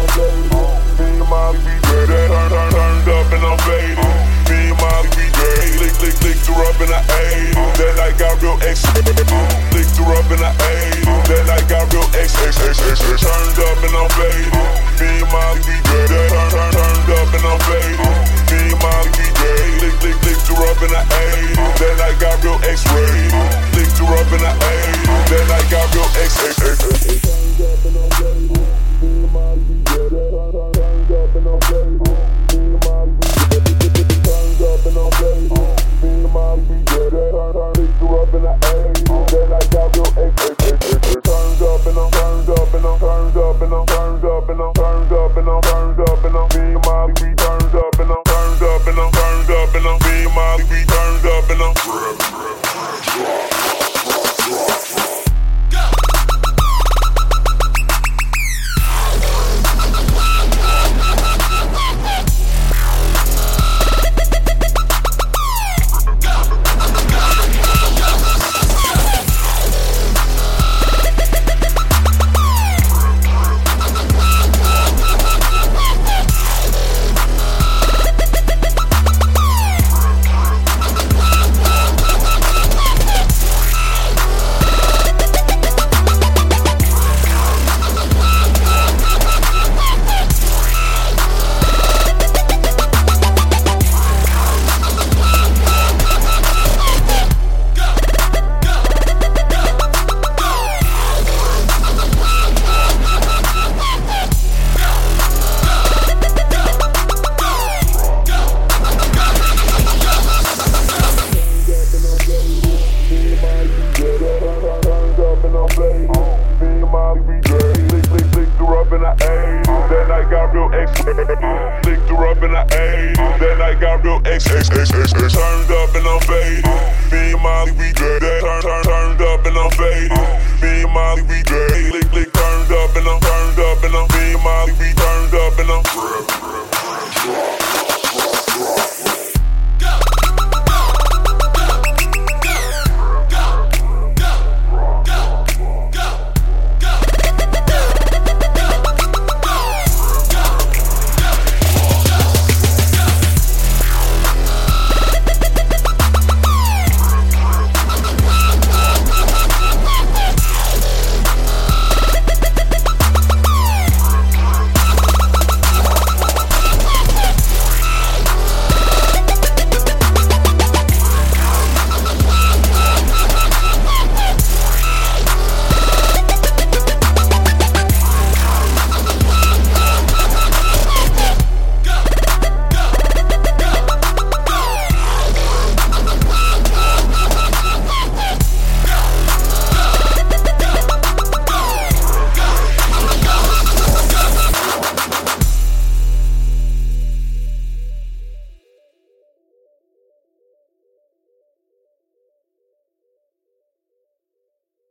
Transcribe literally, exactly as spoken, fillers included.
Me and Molly, we good. Turn, turn, turned up and I'm faded. Me and Molly, we good. Lick, lick, licked her up and I ate it. That night got real extra. Licked her up and I ate it. That night got real extra. Turned up and I'm faded. Me and Molly, we good. Turn, turn, turned up and I'm faded. Me and Molly, we good. Lick, lick, licked her up and I ate it. That night got real X-rated. Licked her up and I ate it. That night got real X-rated. Turned up and I'm faded. Me and Molly, we good. Turn, turn, turned up and I'm faded. Me and Molly, we good. Turned up and I'm faded. Me and Molly, we good. Turn, turn, licked her up and I ate it. That night got real X-rated. Turned up and I'm turned up and I'm turned up and I'm turned up and I'm turned up and I'm turned up and I'm me and Molly, we turned up and I'm turned up and I'm turned up and I'm me and Molly, we turned up and I'm licked her up and I ate it. That night got real X, X, X, X, X. Turned up and